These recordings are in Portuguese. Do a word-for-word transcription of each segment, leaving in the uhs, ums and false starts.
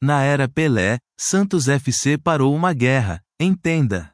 Na era Pelé, Santos F C parou uma guerra, entenda.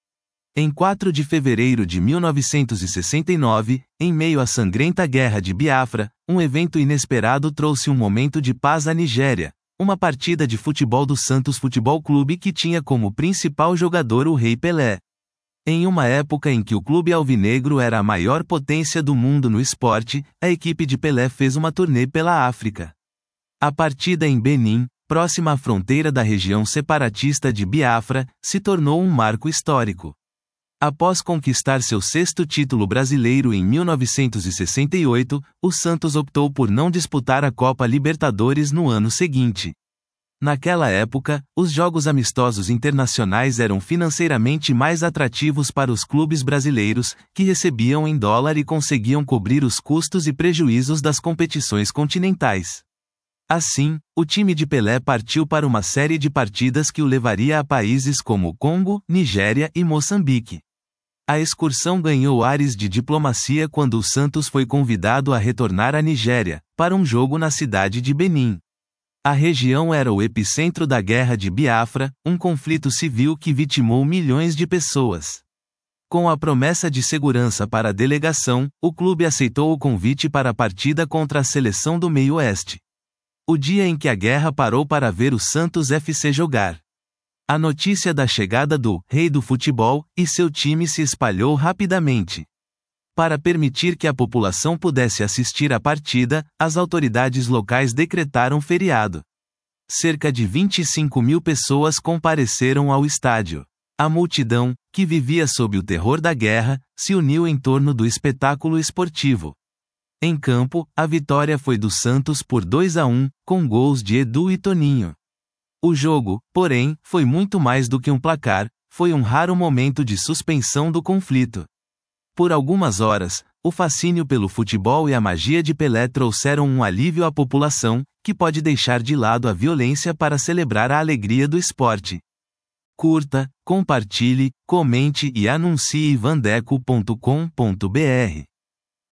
Em quatro de fevereiro de mil novecentos e sessenta e nove, em meio à sangrenta Guerra de Biafra, um evento inesperado trouxe um momento de paz à Nigéria, uma partida de futebol do Santos Futebol Clube que tinha como principal jogador o Rei Pelé. Em uma época em que o clube alvinegro era a maior potência do mundo no esporte, a equipe de Pelé fez uma turnê pela África. A partida em Benin, próxima à fronteira da região separatista de Biafra, se tornou um marco histórico. Após conquistar seu sexto título brasileiro em mil novecentos e sessenta e oito, o Santos optou por não disputar a Copa Libertadores no ano seguinte. Naquela época, os jogos amistosos internacionais eram financeiramente mais atrativos para os clubes brasileiros, que recebiam em dólar e conseguiam cobrir os custos e prejuízos das competições continentais. Assim, o time de Pelé partiu para uma série de partidas que o levaria a países como Congo, Nigéria e Moçambique. A excursão ganhou ares de diplomacia quando o Santos foi convidado a retornar à Nigéria, para um jogo na cidade de Benin. A região era o epicentro da Guerra de Biafra, um conflito civil que vitimou milhões de pessoas. Com a promessa de segurança para a delegação, o clube aceitou o convite para a partida contra a seleção do Meio-Oeste. O dia em que a guerra parou para ver o Santos F C jogar. A notícia da chegada do Rei do Futebol e seu time se espalhou rapidamente. Para permitir que a população pudesse assistir à partida, as autoridades locais decretaram feriado. Cerca de vinte e cinco mil pessoas compareceram ao estádio. A multidão, que vivia sob o terror da guerra, se uniu em torno do espetáculo esportivo. Em campo, a vitória foi do Santos por dois a um, com gols de Edu e Toninho. O jogo, porém, foi muito mais do que um placar, foi um raro momento de suspensão do conflito. Por algumas horas, o fascínio pelo futebol e a magia de Pelé trouxeram um alívio à população, que pode deixar de lado a violência para celebrar a alegria do esporte. Curta, compartilhe, comente e anuncie vandeco ponto com ponto br.